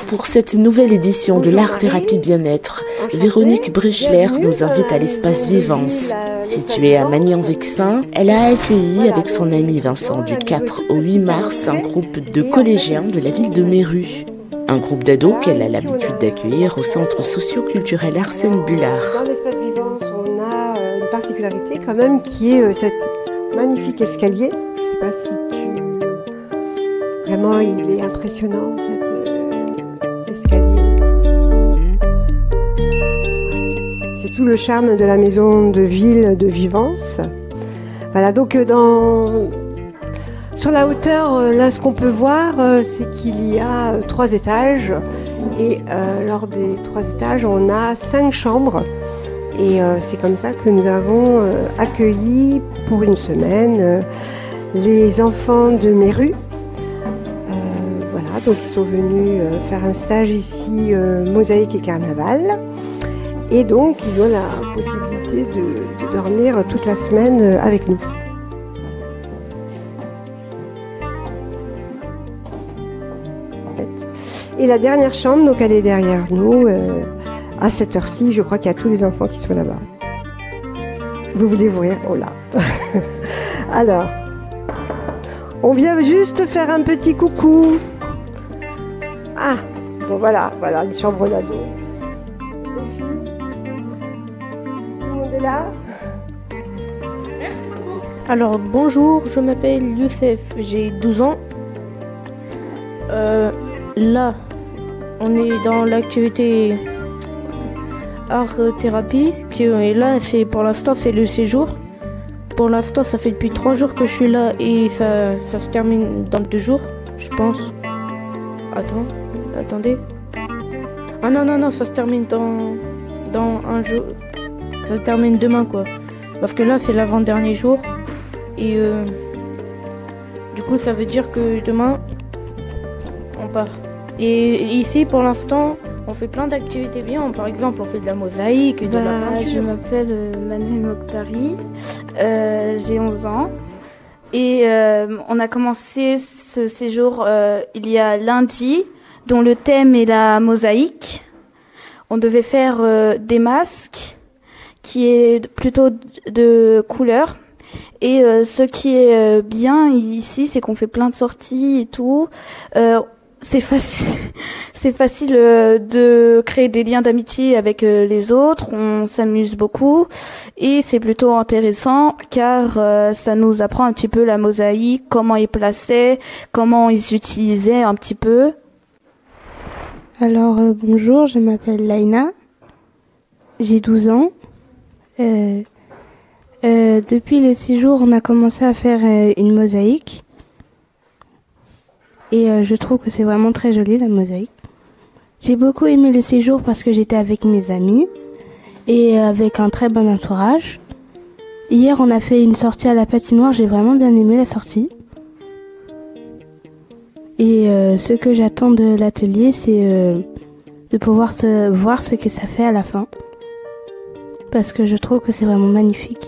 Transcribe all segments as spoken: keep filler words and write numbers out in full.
Pour cette nouvelle édition de l'Art Thérapie Bien-être, Véronique Brichler nous invite à l'espace Vivance. Située à Magny-en-Vexin, elle a accueilli avec son ami Vincent du quatre au huit mars un groupe de collégiens de la ville de Méru. Un groupe d'ados qu'elle a l'habitude d'accueillir au centre socio-culturel Arsène Bullard. Dans l'espace Vivance, on a une particularité quand même qui est cet magnifique escalier. Je ne sais pas si tu... Vraiment, il est impressionnant cet euh, escalier. C'est tout le charme de la maison de ville de Vivance. Voilà, donc dans... Sur la hauteur, là, ce qu'on peut voir, c'est qu'il y a trois étages. Et euh, lors des trois étages, on a cinq chambres. Et euh, c'est comme ça que nous avons euh, accueilli pour une semaine euh, les enfants de Méru. Euh, voilà, donc ils sont venus euh, faire un stage ici, euh, mosaïque et carnaval. Et donc, ils ont la possibilité de, de dormir toute la semaine euh, avec nous. Et la dernière chambre, donc elle est derrière nous. Euh, à cette heure-ci, je crois qu'il y a tous les enfants qui sont là-bas. Vous voulez ouvrir? Oh là. Alors, on vient juste faire un petit coucou. Ah, bon voilà, voilà une chambre d'ado. Les filles, tout le monde est là? Alors bonjour, je m'appelle Youssef, j'ai douze ans. Euh, là, on est dans l'activité art thérapie. Qui, et là, c'est pour l'instant, c'est le séjour. Pour l'instant, ça fait depuis trois jours que je suis là et ça, ça se termine dans deux jours, je pense. Attends, attendez. Ah non, non, non, ça se termine dans, dans un jour. Ça se termine demain, quoi. Parce que là, c'est l'avant-dernier jour. Et euh, du coup, ça veut dire que demain, on part. Et ici, pour l'instant, on fait plein d'activités bien. Par exemple, on fait de la mosaïque, de bah, la peinture. Je m'appelle euh, Manel Mokhtari, euh, j'ai onze ans. Et euh, on a commencé ce séjour euh, il y a lundi, dont le thème est la mosaïque. On devait faire euh, des masques qui est plutôt de couleur. Et euh, ce qui est euh, bien ici, c'est qu'on fait plein de sorties et tout. Euh, c'est facile, c'est facile euh, de créer des liens d'amitié avec euh, les autres. On s'amuse beaucoup et c'est plutôt intéressant car euh, ça nous apprend un petit peu la mosaïque, comment ils plaçaient, comment ils utilisaient un petit peu. Alors euh, bonjour, je m'appelle Laïna, j'ai douze ans. Euh, Euh, depuis le séjour, on a commencé à faire euh, une mosaïque. Et euh, je trouve que c'est vraiment très joli, la mosaïque. J'ai beaucoup aimé le séjour parce que j'étais avec mes amis et avec un très bon entourage. Hier, on a fait une sortie à la patinoire. J'ai vraiment bien aimé la sortie. Et euh, ce que j'attends de l'atelier, c'est euh, de pouvoir se, voir ce que ça fait à la fin. Parce que je trouve que c'est vraiment magnifique.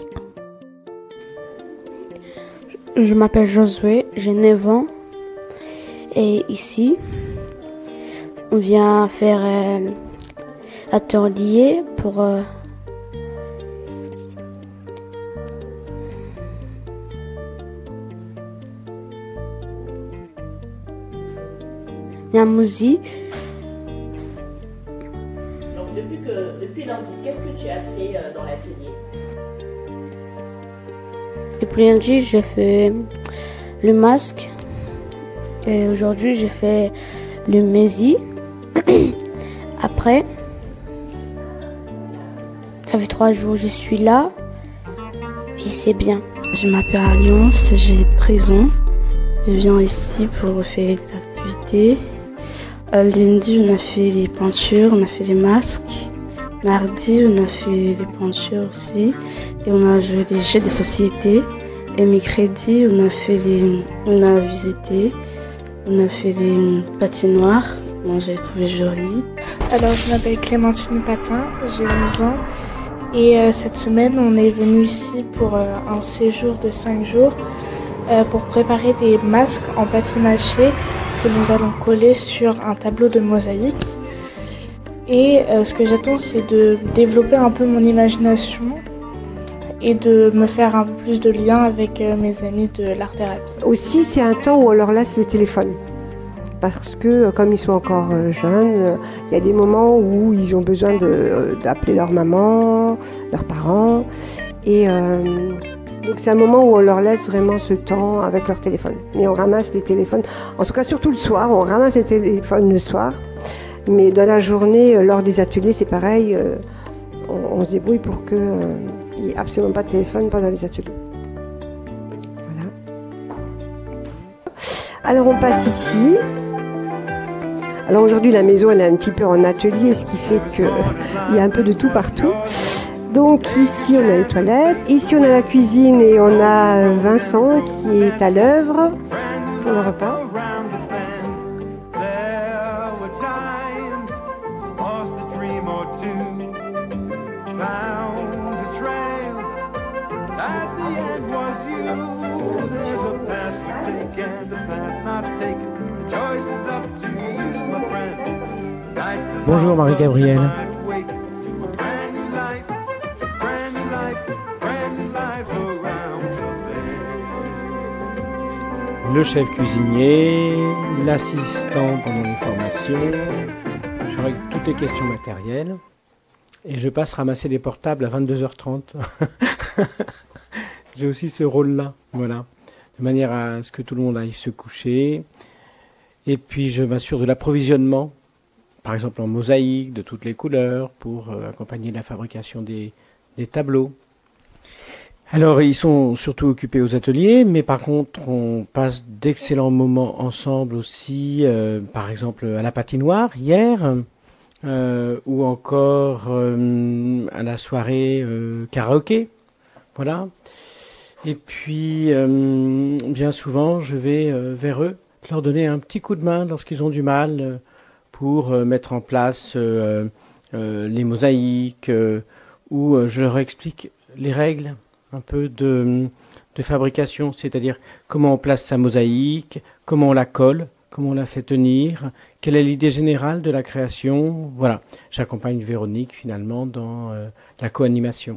Je m'appelle Josué, j'ai neuf ans. Et ici, on vient faire euh, atelier pour... Euh, la musique. Donc depuis, que, depuis lundi, qu'est-ce que tu as fait euh, dans l'atelier? Depuis lundi, j'ai fait le masque. Et aujourd'hui, j'ai fait le mési. Après, ça fait trois jours que je suis là. Et c'est bien. Je m'appelle Alliance, j'ai treize ans. Je viens ici pour faire les activités. Euh, lundi, on a fait les peintures, on a fait les masques. Mardi, on a fait des peintures aussi. Et on a joué des jeux de société. Et mercredi, on a fait les, on a visité, on a fait des patinoires. Moi, j'ai trouvé joli. Alors, je m'appelle Clémentine Patin, j'ai onze ans. Et euh, cette semaine, on est venu ici pour euh, un séjour de cinq jours euh, pour préparer des masques en papier mâché que nous allons coller sur un tableau de mosaïque. Et euh, ce que j'attends, c'est de développer un peu mon imagination et de me faire un peu plus de lien avec euh, mes amis de l'art-thérapie. Aussi, c'est un temps où on leur laisse les téléphones. Parce que, comme ils sont encore jeunes, il y a des moments où ils ont besoin de, d'appeler leur maman, leurs parents. Et euh, donc, c'est un moment où on leur laisse vraiment ce temps avec leur téléphone. Et on ramasse les téléphones, en tout cas, surtout le soir, on ramasse les téléphones le soir. Mais dans la journée, lors des ateliers, c'est pareil. Euh, on, on se débrouille pour qu'il euh, n'y ait absolument pas de téléphone pendant les ateliers. Voilà. Alors, on passe ici. Alors aujourd'hui, la maison, elle est un petit peu en atelier, ce qui fait qu'il y a un peu de tout partout. Donc ici, on a les toilettes. Ici, on a la cuisine et on a Vincent qui est à l'œuvre pour le repas. Bonjour Marie-Gabrielle. Le chef cuisinier, l'assistant pendant les formations, je règle toutes les questions matérielles et je passe ramasser les portables à vingt-deux heures trente. J'ai aussi ce rôle-là, voilà, de manière à ce que tout le monde aille se coucher. Et puis je m'assure de l'approvisionnement, par exemple en mosaïque, de toutes les couleurs, pour euh, accompagner la fabrication des, des tableaux. Alors ils sont surtout occupés aux ateliers, mais par contre on passe d'excellents moments ensemble aussi, euh, par exemple à la patinoire hier, euh, ou encore euh, à la soirée euh, karaoké, voilà. Et puis euh, bien souvent je vais euh, vers eux, leur donner un petit coup de main lorsqu'ils ont du mal euh, pour euh, mettre en place euh, euh, les mosaïques, euh, où euh, je leur explique les règles un peu de, de fabrication, c'est-à-dire comment on place sa mosaïque, comment on la colle, comment on la fait tenir, quelle est l'idée générale de la création. Voilà, j'accompagne Véronique finalement dans euh, la co-animation.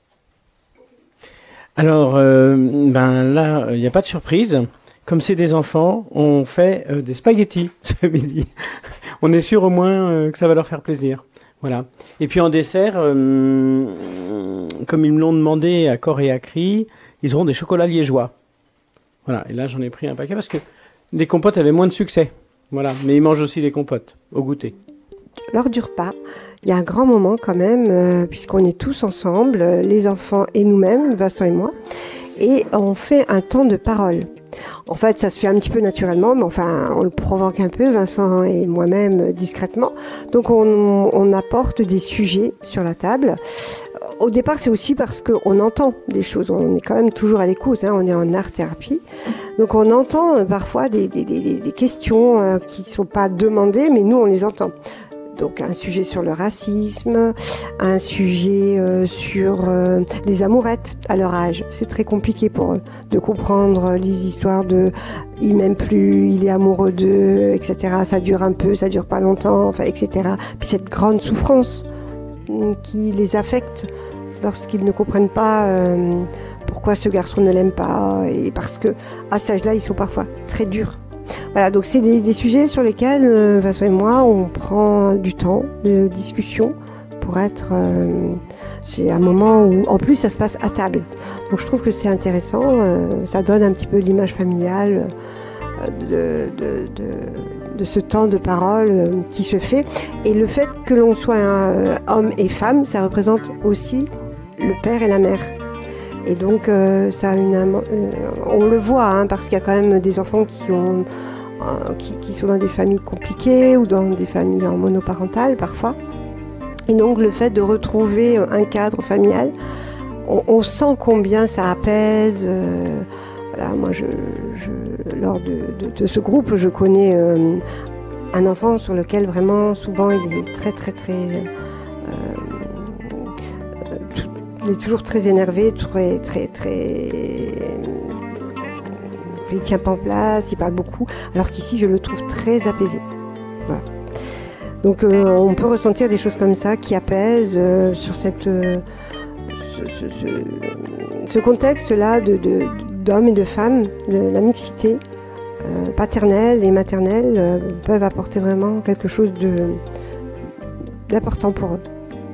Alors, euh, ben là, il n'y a pas de surprise. Comme c'est des enfants, on fait euh, des spaghettis ce midi. On est sûr au moins euh, que ça va leur faire plaisir. Voilà. Et puis en dessert, euh, comme ils me l'ont demandé à corps et à cri, ils auront des chocolats liégeois. Voilà. Et là, j'en ai pris un paquet parce que les compotes avaient moins de succès. Voilà. Mais ils mangent aussi des compotes au goûter. Lors du repas, il y a un grand moment quand même, euh, puisqu'on est tous ensemble, euh, les enfants et nous-mêmes, Vincent et moi, et on fait un temps de parole. En fait, ça se fait un petit peu naturellement, mais enfin, on le provoque un peu, Vincent et moi-même, discrètement. Donc, on, on apporte des sujets sur la table. Au départ, c'est aussi parce qu'on entend des choses. On est quand même toujours à l'écoute, hein, on est en art-thérapie. Donc, on entend parfois des, des, des, des questions euh, qui ne sont pas demandées, mais nous, on les entend. Donc un sujet sur le racisme, un sujet euh, sur euh, les amourettes à leur âge. C'est très compliqué pour eux de comprendre les histoires de « il m'aime plus, il est amoureux d'eux », et cetera. Ça dure un peu, ça dure pas longtemps, enfin, et cetera. Puis cette grande souffrance qui les affecte lorsqu'ils ne comprennent pas euh, pourquoi ce garçon ne l'aime pas, et parce que à cet âge-là, ils sont parfois très durs. Voilà, donc c'est des, des sujets sur lesquels euh, Vincent et moi on prend du temps de discussion pour être euh, c'est un moment où en plus ça se passe à table, donc je trouve que c'est intéressant, euh, ça donne un petit peu l'image familiale euh, de, de, de, de ce temps de parole euh, qui se fait, et le fait que l'on soit un, euh, homme et femme, ça représente aussi le père et la mère. Et donc, euh, ça a une, euh, on le voit, hein, parce qu'il y a quand même des enfants qui, ont, euh, qui, qui sont dans des familles compliquées ou dans des familles en monoparentales parfois. Et donc, le fait de retrouver un cadre familial, on, on sent combien ça apaise. Euh, voilà, moi, je, je, lors de, de, de ce groupe, je connais euh, un enfant sur lequel vraiment, souvent, il est très, très, très... Euh, Il est toujours très énervé, très, très, très... il tient pas en place, il parle beaucoup, alors qu'ici je le trouve très apaisé. Voilà. Donc euh, on peut ressentir des choses comme ça qui apaisent euh, sur cette, euh, ce, ce, ce, ce contexte-là de, de, d'hommes et de femmes, de, la mixité euh, paternelle et maternelle euh, peuvent apporter vraiment quelque chose de, d'important pour eux.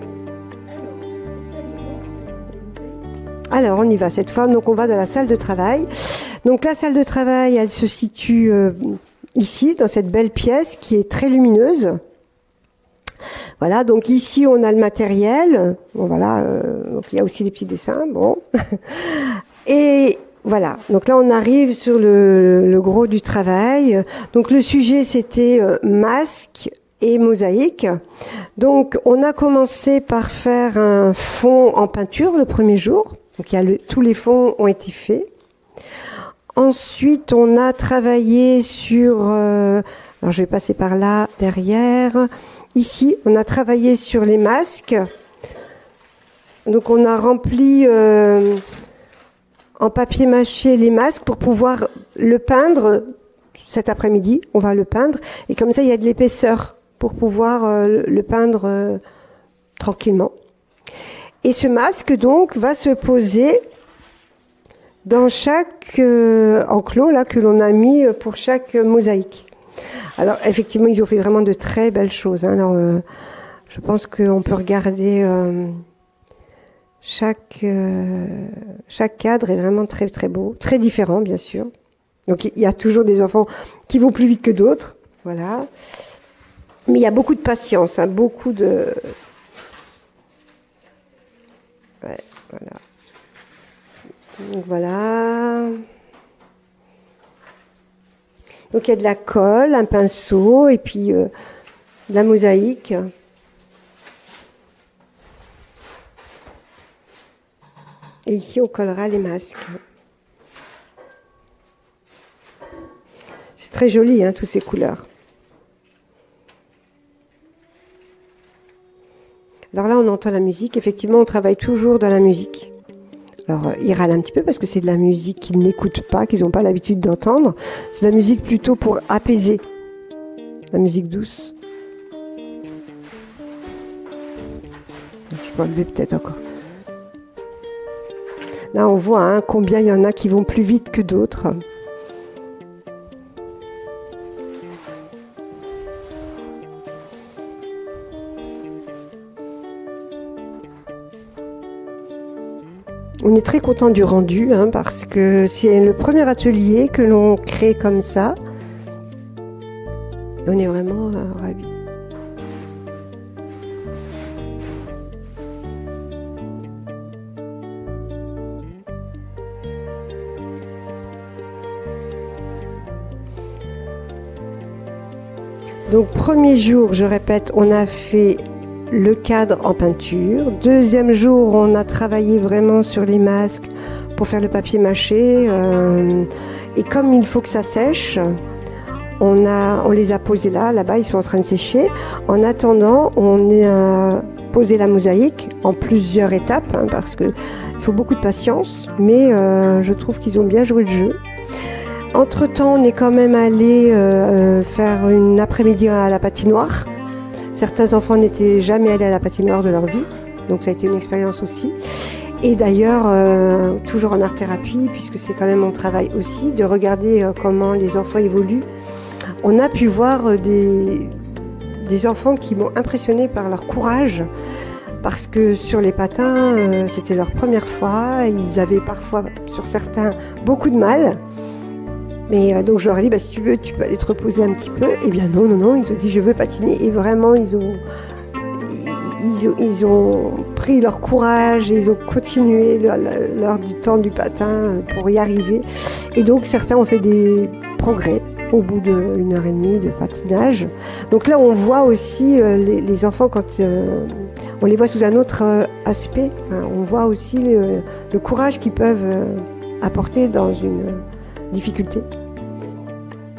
Alors on y va cette fois, donc on va dans la salle de travail. Donc la salle de travail, elle se situe euh, ici, dans cette belle pièce qui est très lumineuse. Voilà, donc ici on a le matériel. Bon voilà, euh, donc il y a aussi des petits dessins. Bon, et voilà. Donc là on arrive sur le, le gros du travail. Donc le sujet c'était euh, masque et mosaïque. Donc on a commencé par faire un fond en peinture le premier jour. Donc il y a le, tous les fonds ont été faits. Ensuite, on a travaillé sur... Euh, alors, je vais passer par là, derrière. Ici, on a travaillé sur les masques. Donc, on a rempli euh, en papier mâché les masques pour pouvoir le peindre cet après-midi. On va le peindre. Et comme ça, il y a de l'épaisseur pour pouvoir euh, le peindre euh, tranquillement. Et ce masque, donc, va se poser dans chaque euh, enclos là que l'on a mis pour chaque mosaïque. Alors effectivement, ils ont fait vraiment de très belles choses. Hein. Alors, euh, je pense qu'on peut regarder euh, chaque euh, chaque cadre est vraiment très très beau, très différent bien sûr. Donc il y a toujours des enfants qui vont plus vite que d'autres, voilà. Mais il y a beaucoup de patience, hein, beaucoup de ouais, voilà. Donc voilà. Donc il y a de la colle, un pinceau et puis euh, de la mosaïque. Et ici on collera les masques. C'est très joli, hein, toutes ces couleurs. Alors là on entend la musique. Effectivement on travaille toujours dans la musique. Alors, euh, ils râlent un petit peu parce que c'est de la musique qu'ils n'écoutent pas, qu'ils n'ont pas l'habitude d'entendre. C'est de la musique plutôt pour apaiser. La musique douce. Je peux enlever peut-être encore. Là, on voit hein, combien il y en a qui vont plus vite que d'autres. On est très content du rendu hein, parce que c'est le premier atelier que l'on crée comme ça. On est vraiment euh, ravis. Donc premier jour, je répète, on a fait le cadre en peinture. Deuxième jour, on a travaillé vraiment sur les masques pour faire le papier mâché. Euh, et comme il faut que ça sèche, on, a, on les a posés là, là-bas, ils sont en train de sécher. En attendant, on a posé la mosaïque en plusieurs étapes, hein, parce qu'il faut beaucoup de patience, mais euh, je trouve qu'ils ont bien joué le jeu. Entre-temps, on est quand même allé euh, faire une après-midi à la patinoire. Certains enfants n'étaient jamais allés à la patinoire de leur vie, donc ça a été une expérience aussi. Et d'ailleurs, euh, toujours en art-thérapie, puisque c'est quand même mon travail aussi, de regarder euh, comment les enfants évoluent. On a pu voir euh, des, des enfants qui m'ont impressionné par leur courage, parce que sur les patins, euh, c'était leur première fois. Ils avaient parfois, sur certains, beaucoup de mal. Mais euh, donc je leur ai dit, bah, si tu veux, tu peux aller te reposer un petit peu. Eh bien non, non, non, ils ont dit, je veux patiner. Et vraiment, ils ont, ils ont, ils ont pris leur courage et ils ont continué l'heure du temps du patin pour y arriver. Et donc certains ont fait des progrès au bout d'une heure et demie de patinage. Donc là, on voit aussi euh, les, les enfants quand euh, on les voit sous un autre euh, aspect. Hein, on voit aussi le, le courage qu'ils peuvent euh, apporter dans une euh, difficulté.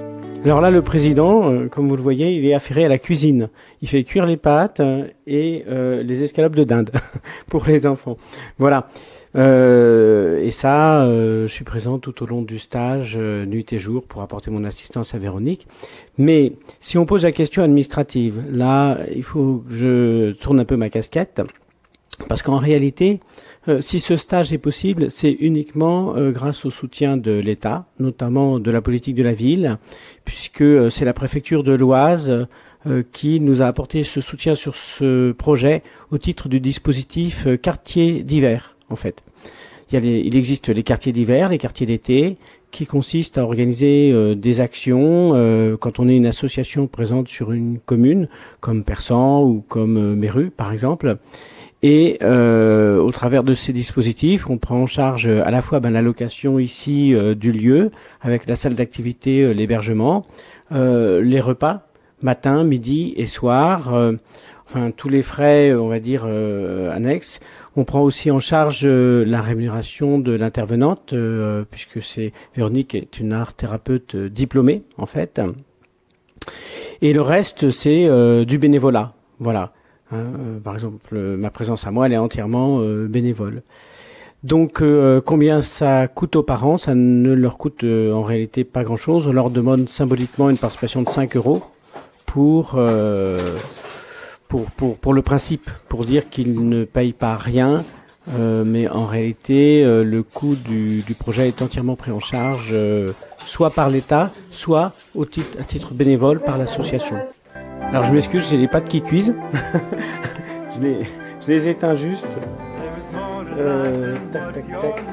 Alors là, le président, euh, comme vous le voyez, il est affairé à la cuisine. Il fait cuire les pâtes euh, et euh, les escalopes de dinde pour les enfants. Voilà. Euh, et ça, euh, je suis présent tout au long du stage, euh, nuit et jour, pour apporter mon assistance à Véronique. Mais si on pose la question administrative, là, il faut que je tourne un peu ma casquette, parce qu'en réalité, euh, si ce stage est possible, c'est uniquement euh, grâce au soutien de l'État, notamment de la politique de la ville, puisque euh, c'est la préfecture de l'Oise euh, qui nous a apporté ce soutien sur ce projet au titre du dispositif euh, quartier d'hiver, en fait. Il, y a les, il existe les quartiers d'hiver, les quartiers d'été, qui consistent à organiser euh, des actions euh, quand on est une association présente sur une commune, comme Persan ou comme euh, Méru, par exemple. Et euh, au travers de ces dispositifs, on prend en charge à la fois ben, la location ici euh, du lieu, avec la salle d'activité, euh, l'hébergement, euh, les repas, matin, midi et soir, euh, enfin tous les frais, on va dire, euh, annexes. On prend aussi en charge euh, la rémunération de l'intervenante, euh, puisque c'est Véronique est une art thérapeute euh, diplômée, en fait. Et le reste, c'est euh, du bénévolat, voilà. Hein, euh, par exemple, euh, ma présence à moi, elle est entièrement euh, bénévole. Donc, euh, combien ça coûte aux parents? Ça ne leur coûte euh, en réalité pas grand-chose. On leur demande symboliquement une participation de cinq euros pour, euh, pour, pour, pour le principe, pour dire qu'ils ne payent pas rien. Euh, mais en réalité, euh, le coût du, du projet est entièrement pris en charge, euh, soit par l'État, soit au titre, à titre bénévole par l'association. Alors je m'excuse, j'ai les pâtes qui cuisent. je, les, je les éteins juste. Euh, tac, tac, tac.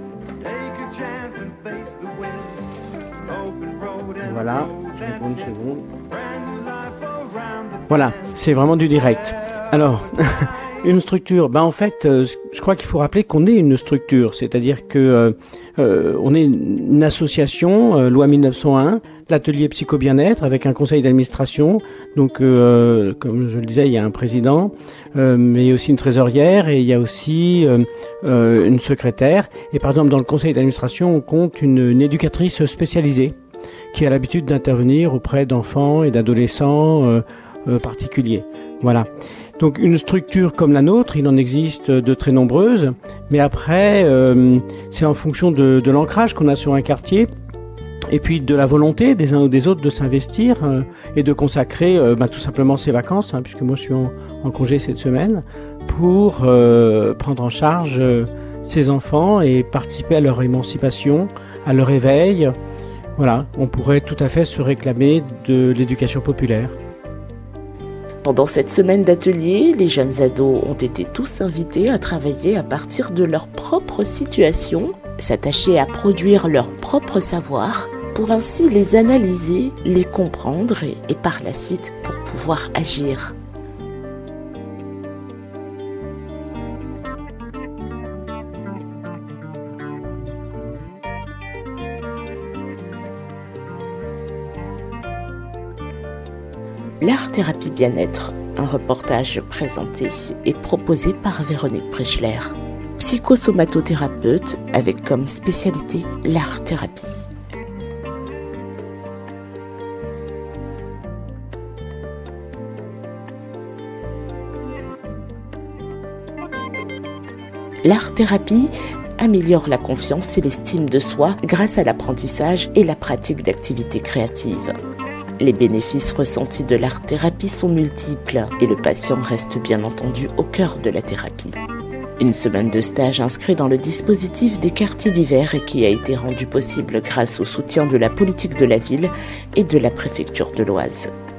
Voilà, je vais prendre une seconde. Voilà, c'est vraiment du direct. Alors, une structure, ben en fait, euh, je crois qu'il faut rappeler qu'on est une structure, c'est-à-dire que euh, euh, on est une association, euh, loi mille neuf cent un, l'atelier psycho-bien-être avec un conseil d'administration. Donc, euh, comme je le disais, il y a un président, euh, mais aussi une trésorière et il y a aussi euh, euh, une secrétaire. Et par exemple, dans le conseil d'administration, on compte une, une éducatrice spécialisée qui a l'habitude d'intervenir auprès d'enfants et d'adolescents euh, euh, particuliers. Voilà. Donc une structure comme la nôtre, il en existe de très nombreuses, mais après, euh, c'est en fonction de, de l'ancrage qu'on a sur un quartier, et puis de la volonté des uns ou des autres de s'investir euh, et de consacrer euh, bah, tout simplement ses vacances, hein, puisque moi je suis en, en congé cette semaine, pour euh, prendre en charge euh, ces enfants et participer à leur émancipation, à leur éveil. Voilà, on pourrait tout à fait se réclamer de l'éducation populaire. Pendant cette semaine d'atelier, les jeunes ados ont été tous invités à travailler à partir de leur propre situation, s'attacher à produire leur propre savoir, pour ainsi les analyser, les comprendre et, et par la suite pour pouvoir agir. L'art-thérapie bien-être, un reportage présenté et proposé par Véronique Brichler, psychosomatothérapeute avec comme spécialité l'art-thérapie. L'art-thérapie améliore la confiance et l'estime de soi grâce à l'apprentissage et la pratique d'activités créatives. Les bénéfices ressentis de l'art-thérapie sont multiples et le patient reste bien entendu au cœur de la thérapie. Une semaine de stage inscrit dans le dispositif des quartiers d'hiver et qui a été rendu possible grâce au soutien de la politique de la ville et de la préfecture de l'Oise.